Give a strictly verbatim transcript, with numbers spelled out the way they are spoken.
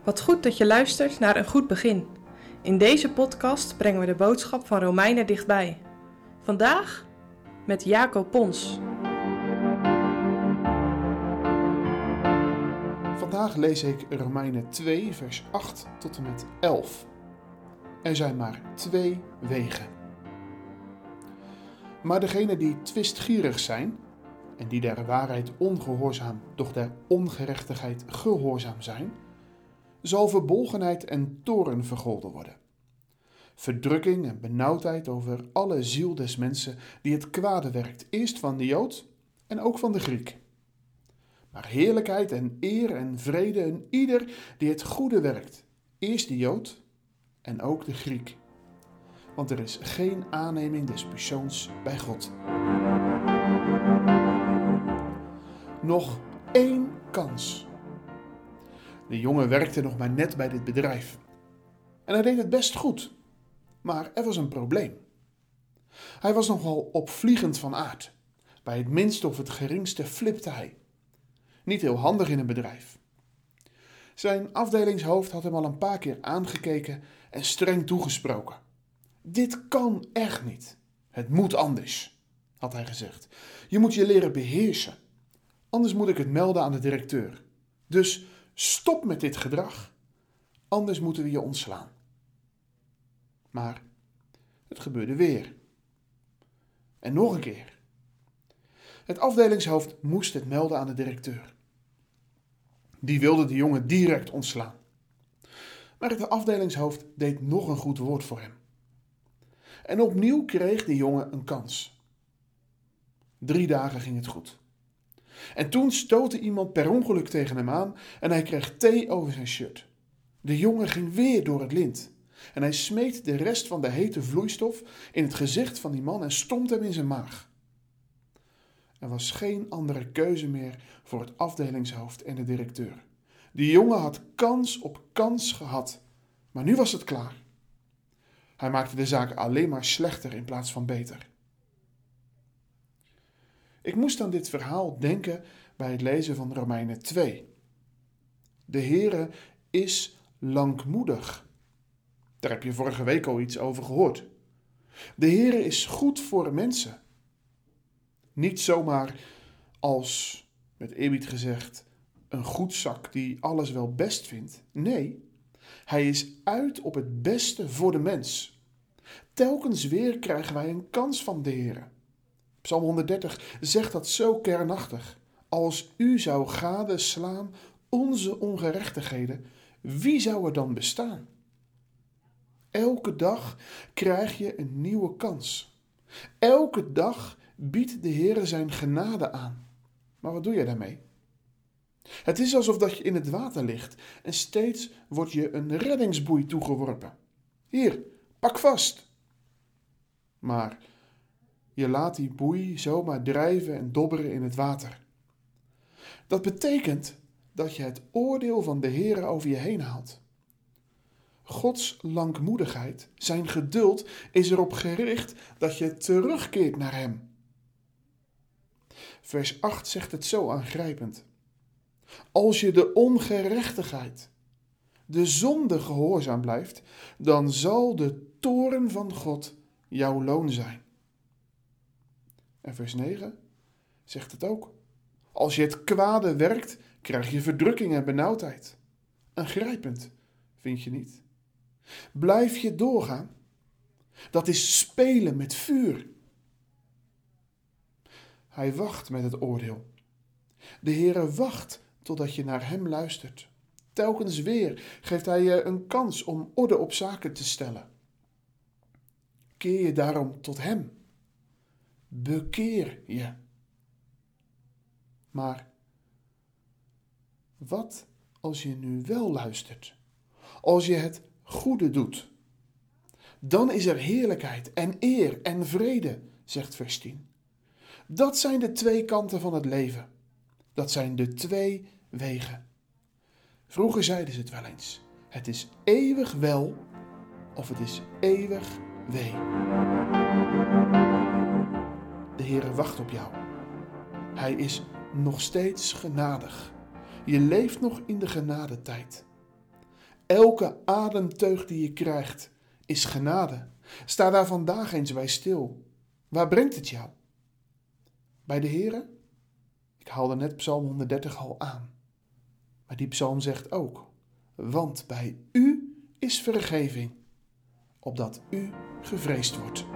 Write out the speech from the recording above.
Wat goed dat je luistert naar Een Goed Begin. In deze podcast brengen we de boodschap van Romeinen dichtbij. Vandaag met Jaco Pons. Vandaag lees ik Romeinen twee, vers acht tot en met elf. Er zijn maar twee wegen. Maar degenen die twistgierig zijn en die der waarheid ongehoorzaam, doch der ongerechtigheid gehoorzaam zijn, zal verbolgenheid en toorn vergolden worden. Verdrukking en benauwdheid over alle ziel des mensen die het kwade werkt, eerst van de Jood en ook van de Griek. Maar heerlijkheid en eer en vrede in ieder die het goede werkt, eerst de Jood en ook de Griek. Want er is geen aanneming des persoons bij God. Nog één kans. De jongen werkte nog maar net bij dit bedrijf. En hij deed het best goed. Maar er was een probleem. Hij was nogal opvliegend van aard. Bij het minste of het geringste flipte hij. Niet heel handig in een bedrijf. Zijn afdelingshoofd had hem al een paar keer aangekeken en streng toegesproken. Dit kan echt niet. Het moet anders, had hij gezegd. Je moet je leren beheersen. Anders moet ik het melden aan de directeur. Dus stop met dit gedrag. Anders moeten we je ontslaan. Maar het gebeurde weer. En nog een keer. Het afdelingshoofd moest het melden aan de directeur. Die wilde de jongen direct ontslaan. Maar het afdelingshoofd deed nog een goed woord voor hem. En opnieuw kreeg de jongen een kans. Drie dagen ging het goed. En toen stootte iemand per ongeluk tegen hem aan en hij kreeg thee over zijn shirt. De jongen ging weer door het lint. En hij smeet de rest van de hete vloeistof in het gezicht van die man en stompt hem in zijn maag. Er was geen andere keuze meer voor het afdelingshoofd en de directeur. Die jongen had kans op kans gehad, maar nu was het klaar. Hij maakte de zaak alleen maar slechter in plaats van beter. Ik moest aan dit verhaal denken bij het lezen van Romeinen twee. De Heere is langmoedig. Daar heb je vorige week al iets over gehoord. De Heere is goed voor mensen. Niet zomaar als, met eerbied gezegd, een goedzak die alles wel best vindt. Nee, hij is uit op het beste voor de mens. Telkens weer krijgen wij een kans van de Heere. Psalm honderddertig zegt dat zo kernachtig. Als u zou gadeslaan onze ongerechtigheden, wie zou er dan bestaan? Elke dag krijg je een nieuwe kans. Elke dag biedt de Heere zijn genade aan. Maar wat doe je daarmee? Het is alsof dat je in het water ligt en steeds wordt je een reddingsboei toegeworpen. Hier, pak vast. Maar je laat die boei zomaar drijven en dobberen in het water. Dat betekent dat je het oordeel van de Heere over je heen haalt. Gods langmoedigheid, zijn geduld, is erop gericht dat je terugkeert naar hem. Vers acht zegt het zo aangrijpend. Als je de ongerechtigheid, de zonde gehoorzaam blijft, dan zal de toorn van God jouw loon zijn. En vers negen zegt het ook. Als je het kwade werkt, krijg je verdrukking en benauwdheid. Aangrijpend, vind je niet? Blijf je doorgaan? Dat is spelen met vuur. Hij wacht met het oordeel. De Heere wacht totdat je naar hem luistert. Telkens weer geeft hij je een kans om orde op zaken te stellen. Keer je daarom tot hem. Bekeer je. Maar wat als je nu wel luistert? Als je het goede doet? Dan is er heerlijkheid en eer en vrede, zegt vers tien. Dat zijn de twee kanten van het leven. Dat zijn de twee wegen. Vroeger zeiden ze het wel eens. Het is eeuwig wel of het is eeuwig wee. De Heere wacht op jou. Hij is nog steeds genadig. Je leeft nog in de genadetijd. Elke ademteug die je krijgt is genade. Sta daar vandaag eens bij stil. Waar brengt het jou? Bij de Heere? Ik haalde net Psalm honderddertig al aan. Maar die psalm zegt ook: want bij u is vergeving, opdat u gevreesd wordt.